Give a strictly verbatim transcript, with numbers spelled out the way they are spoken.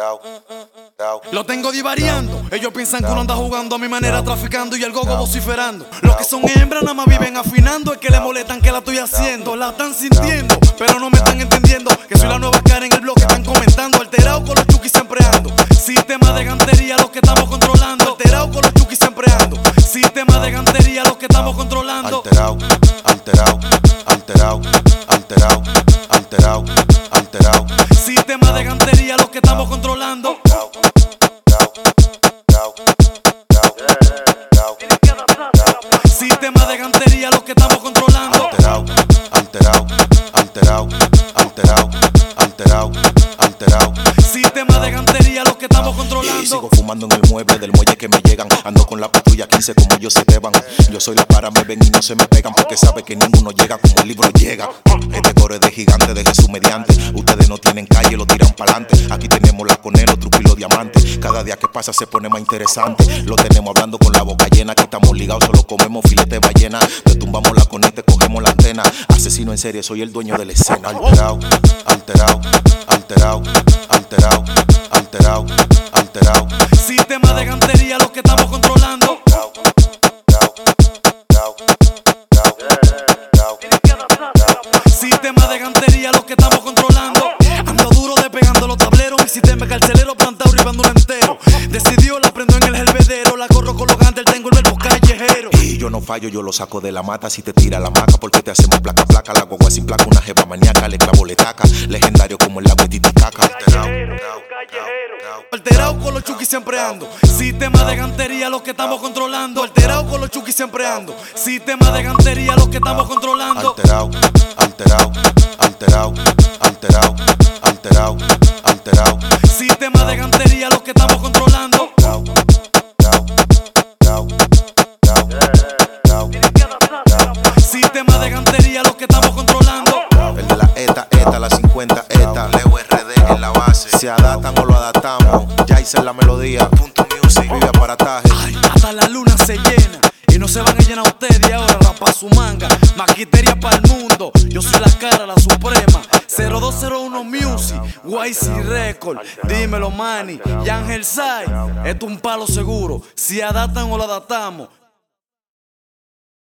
Lo tengo divariando. Ellos piensan que uno anda jugando a mi manera, traficando y el gogo vociferando. Los que son hembras nada más viven afinando. Es que le molestan que la estoy haciendo. La están sintiendo, pero no me están entendiendo. Que soy la nueva cara en el bloque, están comentando. Alterado con los chukis siempre ando. Sistema de gantería, los que estamos controlando. Alterado con los chukis siempre ando. Sistema de gantería, los que estamos controlando. Alterado, alterado, alterado, alterado, alterado, alterado. Sistema de gantería, los que estamos controlando. Sistema de gantería, los que estamos controlando. Alterado, alterado, alterado, alterado, alterado, alterado. Sistema de gantería, los que estamos controlando. Y sigo fumando en el mueble del muelle que me llegan. Ando con la patrulla quince como yo se beban. Yo soy la para, me ven y no se me pegan. Porque sabe que ninguno llega como el libro llega. Este coro es de gigante, de Jesús mediante. Ustedes no tienen calle, lo tiran pa'lante. Aquí tenemos la conero, truco y los diamantes. Cada día que pasa se pone más interesante. Lo tenemos hablando con la boca llena. Que estamos ligados, solo comemos filete ballena. Te tumbamos la conete, cogemos la antena. Asesino en serie, soy el dueño de la escena. Alterado, alterado, alterado, alterado, alterado, alterado. Sistema de gantería, los que estamos controlando. Sistema de gantería, los que estamos controlando. Ando duro despegando los tableros. Mi sistema carcelero plantado ribándolo entero. Decidió, la prendo en el hervedero. La corro con los gantes, tengo el verbo callejero. Y yo no fallo, yo lo saco de la mata. Si te tira la maca, porque te hacemos placa, placa. La guagua sin placa, una jeva maníaca. Le clavo, le taca. Legendario como el agua de Titicaca. Alterado, alterado con los chukis siempre ando. Sistema de gantería, los que estamos controlando. Alterado con los chukis siempre ando. Sistema de gantería, los que estamos controlando. Alterado, alterado, alterado, alterado, alterado, alterado. Sistema de gantería, los que estamos controlando. Sistema de gantería, los que estamos controlando. El de la ETA, ETA, la cincuenta ETA. Leo R D en la base. Se adaptan o lo adaptamos. Ya hice la melodía. Punto music. Vive aparataje. Ay, hasta la luna se llena. Y no se van a llenar ustedes y ahora rapa su manga. Maquiteria para el mundo. Yo soy la cara, la suprema. cero dos cero uno Music, Y C Record. Dímelo, Manny. Y Ángel Sai. Esto es un palo seguro. Si adaptan o lo adaptamos.